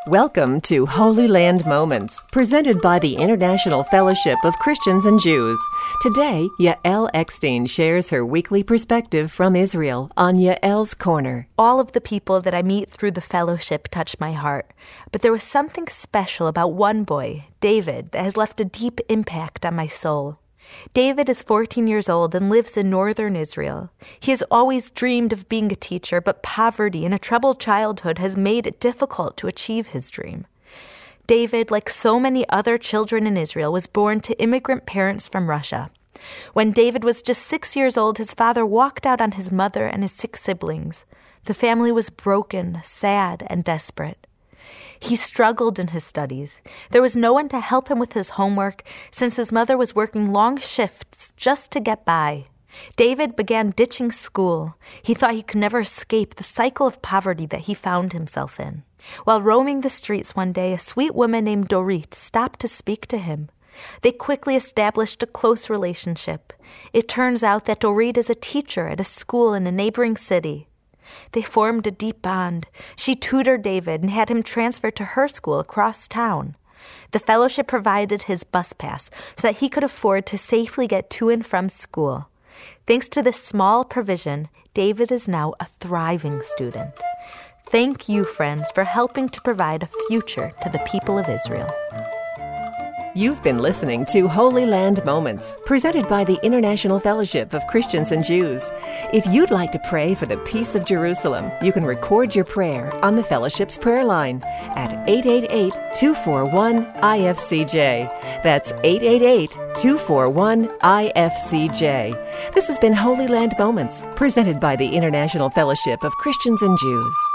Welcome to Holy Land Moments, presented by the International Fellowship of Christians and Jews. Today, Yael Eckstein shares her weekly perspective from Israel on Yael's Corner. All of the people that I meet through the fellowship touch my heart, but there was something special about one boy, David, that has left a deep impact on my soul. David is 14 years old and lives in northern Israel. He has always dreamed of being a teacher, but poverty and a troubled childhood has made it difficult to achieve his dream. David, like so many other children in Israel, was born to immigrant parents from Russia. When David was just 6 years old, his father walked out on his mother and his 6 siblings. The family was broken, sad, and desperate. He struggled in his studies. There was no one to help him with his homework since his mother was working long shifts just to get by. David began ditching school. He thought he could never escape the cycle of poverty that he found himself in. While roaming the streets one day, a sweet woman named Dorit stopped to speak to him. They quickly established a close relationship. It turns out that Dorit is a teacher at a school in a neighboring city. They formed a deep bond. She tutored David and had him transferred to her school across town. The fellowship provided his bus pass so that he could afford to safely get to and from school. Thanks to this small provision, David is now a thriving student. Thank you, friends, for helping to provide a future to the people of Israel. You've been listening to Holy Land Moments, presented by the International Fellowship of Christians and Jews. If you'd like to pray for the peace of Jerusalem, you can record your prayer on the Fellowship's prayer line at 888-241-IFCJ. That's 888-241-IFCJ. This has been Holy Land Moments, presented by the International Fellowship of Christians and Jews.